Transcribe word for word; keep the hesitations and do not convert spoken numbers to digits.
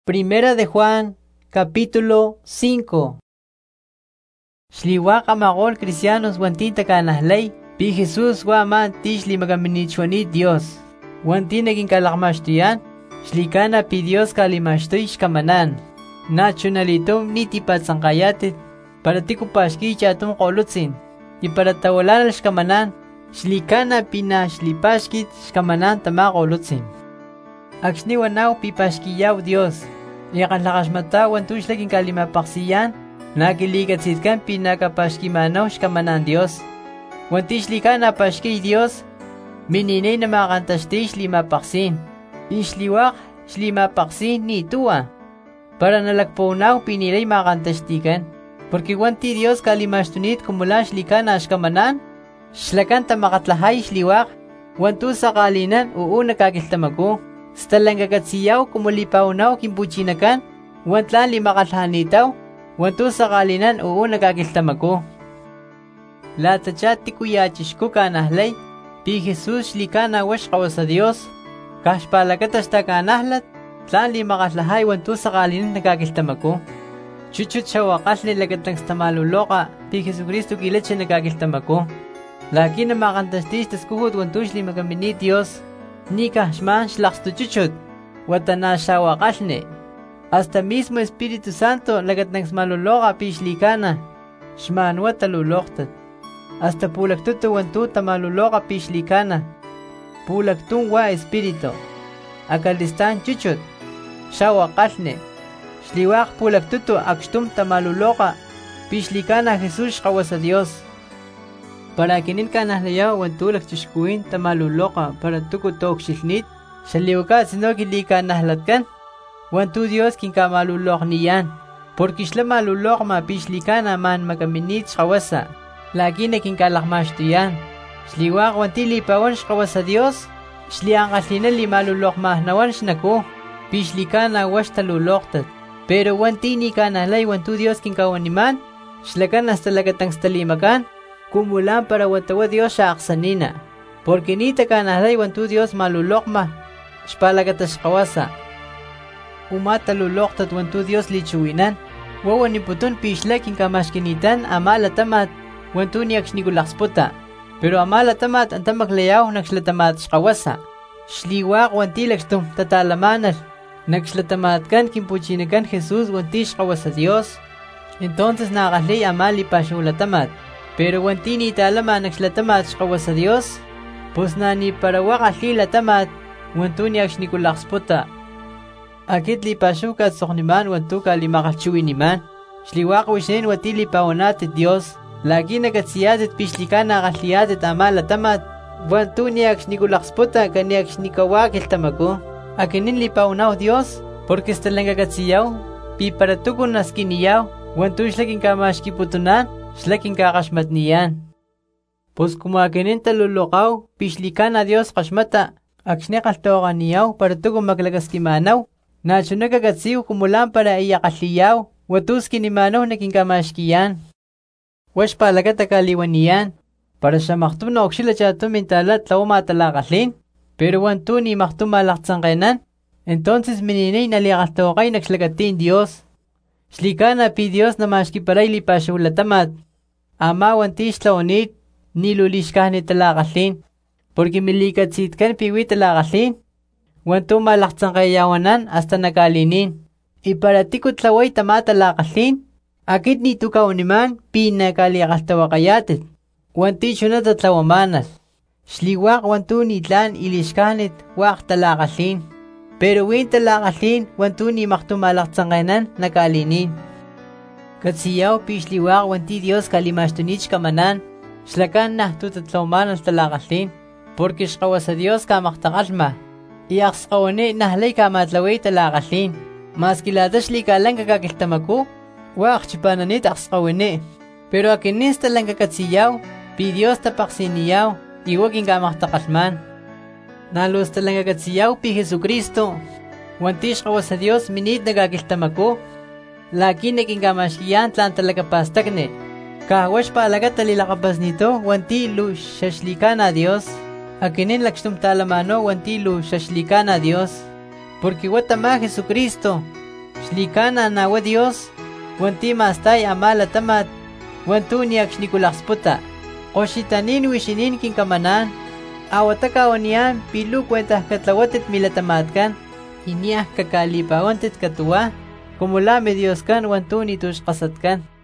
Primera de Juan, capítulo cinco. Shliwaq amagol cristianos wantita kanahlay, pi Jesús waman tishli magaminichwani Dios. Wanti naging kalakmashtuyan, shlikana pi Dios kalimashtoy shkamanan. Nachunalitom niti patsangkayatit, para tikupashki chatum kolutsin, y para tawalan shkamanan, shlikana pina shlipashkit shkamanan tama kolutsin. Akshni wanaw pipashkiyaw Dios, yakalakashmata wantushlakin kalimapaksiyan, nakiligatsitkan pinakapashkimanaw shkamanan Dios. Wantishlikan apashki Dios, mininay na makantashti shlimapaksin, ishliwak shlimapaksin ni tuwa, para nalagpaunaw pinilay makantashtikan, porque wanti Dios kalimashtunit kumulan shlikan ashkamanan, shlakan tamakatlahay shliwak, wantu sakalinan uu nakakiltamaku. Stalangagatsiyaw kumulipaunaw kimpuchinakan, wantlan limakalhanitaw, wantu sakalinan uu nakakiltamako. Latachat tikuyachishko kanahlay, pi Jesus shlikana wash kawasa Dios, kashpalakatashta kanahlat, tlan limakallahay wantu sakalinan nakakiltamako. Chuchut shawakal nilagatang stamaluloka, pi Jesucristo kilache nakakiltamako. Laki na makantastis taskuhut wantush limagamini Dios, Nika shman shlakstuchuchut, watana shawakalne. Hasta mismo Espíritu Santo lagatnang smaluloka pishlikana, shman wataluloktat. Hasta pulaktutu wantu tamaluloka pishlikana, pulaktun wa Espíritu. Akalistan chuchut, shawakalne. Shliwak pulaktutu akstum tamaluloka, pishlikana Jesús kawasa Dios. Para kinin kanahlayaw wantulak chushkuin tamaluloka para tukutok shilnit, shaliwaka sino kilika nahlatkan, wantu Dios kinkamalulok niyan, porque shla malulok mapishlikana man magaminit shkawasa, lagi na kinkalakmashtuyan, shliwak wantili pawan shkawasa Dios, shliangkaslina li malulok mahnawan shnako, pishlikana wash taluloktat, pero wantini kanahlay wantu Dios kinkawaniman, shlakan hasta lagatang stalimakan, kumulan para watawa Dios sa aksanina, porque nita kanahlay wantu Dios malulokma, shpalagatas kawasa. Umataluloktat wantu Dios lichuinan, wawaniputun pishlakin kamashkinitan amalatamat, wantu niakshnikulakspota, pero amalatamat antamaglayaw nakslatamat shkawasa. Shliwak wantilakstum tatalamanal, nakslatamatkan kimpuchinakan Jesus wanti shkawasa Dios, entonces nakahlay amali pashulatamat. Pero wantini talama nakslatamat shkawasa Dios, pues nani para wakahli tamat, wantu ni akshnikulakspota. Akit li pashukat sokniman wantu kalimakalchuiniman, shliwak wishnin watili paonatit Dios, lagi nagatsiyatit pishlikana akahliyatit amala tamat, wantu ni akshnikulakspota kani akshnikawakil tamako. Akinin li paonaw Dios, porque stalangagatsiyaw, pi para tukun naskiniyaw, wantu shlakin kamashkiputunan, shlakin kakashmat niyan. Pues kumakinin talulokaw, pishlikan na Dios kashmata, akshnekaltoka niyaw para tuko maglagaskimanaw, nachunagagatsiw kumulan para iyakaliyaw, watus kinimanaw na kinkamashkiyan. Wash palagata kaliwan niyan, para siya maktum na okshila chatum mintalat law matalakaslin, pero wantu ni maktum malaktsangkenan, entonces mininay naliakaltokay nakslagatin Dios. Shlikana pi Dios na mashkiparay lipashulatamat, ama wantish laonit, nilulishkah ni talakaslin, porque milikatsitkan piwi talakaslin, wantu malaktsang kayawanan hasta nakalinin, iparatikot laway tama talakaslin, akit ni tukauniman pi nakaliakaltawakayatit, wanti syunatatlawamanal, shliwak wantu nitlan ilishkahnit wak talakaslin. Pero win talakaslin wantu ni maktumalaktsangkanan nakalinin. Katsiyaw pishliwak wanti Dios kalimashtunich kamanan, shlakan na tutatloman al talakaslin, porque shkawasa Dios kamaktakalma, iakskawane nahlay kamatlaway talakaslin, mas kilatashli kalang kakakiltamaku, wak chipananit akskawane. Pero akinis talang kakatsiyaw, pi Dios tapaksiniyaw, iwagin kamaktakalman. Nalos talangagatsiyaw pi Jesucristo, wantish kawasa Dios minit nagakiltamako, laki naging kamashkiyan tlan talagapastakne, kahawash pa alaga talilakabas nito, wanti lu shashlika na Dios, akinin lakstum talamano wanti lu shashlika na Dios, porque watama Jesucristo, Xlicana nawa Dios, wanti mastay amala tamat, wantuni akxnikulakspota. Qoxitanin wixinin kinkamanan, awataka onian pilu cuenta katlawatit milatamatkan, iniah kakalipawantit katuwa, como lame Dios kan wantuni tuxqasatkan.